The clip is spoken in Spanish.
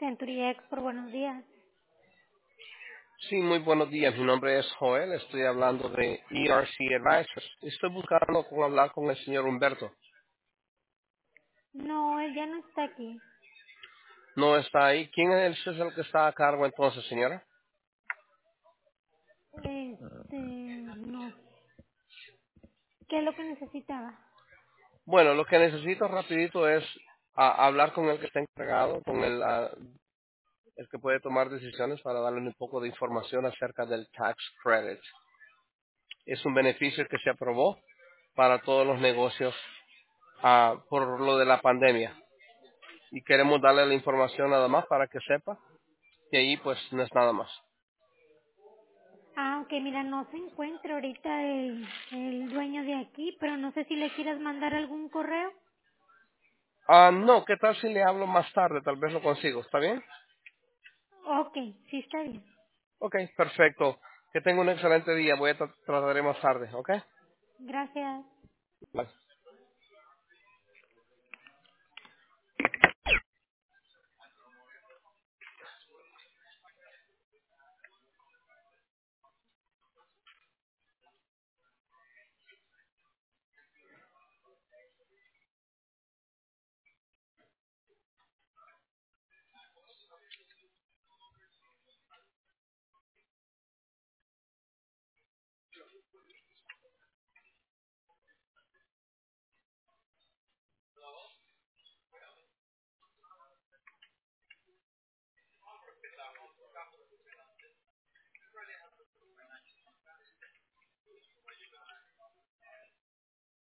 Century Export, buenos días. Sí, muy buenos días. Mi nombre es Joel. Estoy hablando de ERC Advisors. Estoy buscando hablar con el señor Humberto. No, él ya no está aquí. No está ahí. ¿Quién es el que está a cargo entonces, señora? No. ¿Qué es lo que necesitaba? Bueno, lo que necesito rapidito es hablar con el que está encargado, con el que puede tomar decisiones para darle un poco de información acerca del tax credit. Es un beneficio que se aprobó para todos los negocios por lo de la pandemia. Y queremos darle la información nada más para que sepa que ahí pues no es nada más. Ah, ok, mira, no se encuentra ahorita el dueño de aquí, pero no sé si le quieras mandar algún correo. No, ¿qué tal si le hablo más tarde? Tal vez lo consigo, ¿está bien? Ok, sí está bien. Ok, perfecto. Que tenga un excelente día. Voy a trataré más tarde, ¿ok? Gracias. Bye.